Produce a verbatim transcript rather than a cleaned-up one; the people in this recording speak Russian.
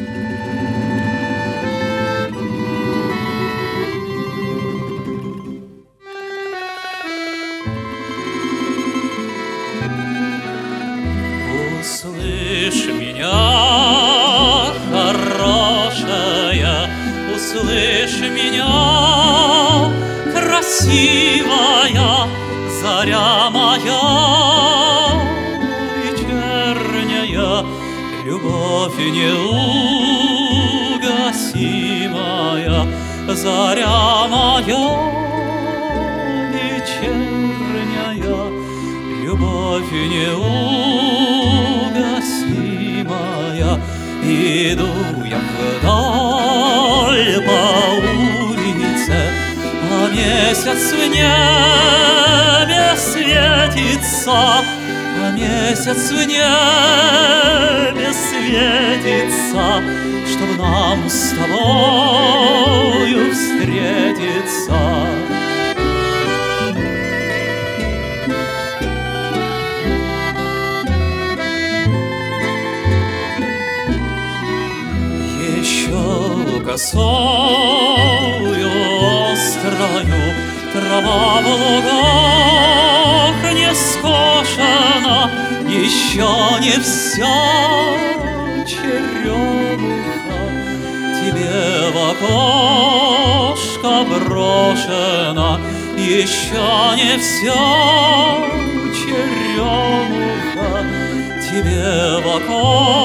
Услышь меня, хорошая, услышь меня, красивая, заря моя вечерняя, любовь неугасимая, заря моя вечерняя, любовь неугасимая. Иду я вдаль по улице, а месяц в небе светится, а месяц в небе светится, чтоб нам с тобою встретиться. Косою острою трава в лугах не скошена, еще не вся черемуха тебе в окошко брошена, еще не вся черемуха тебе в окошко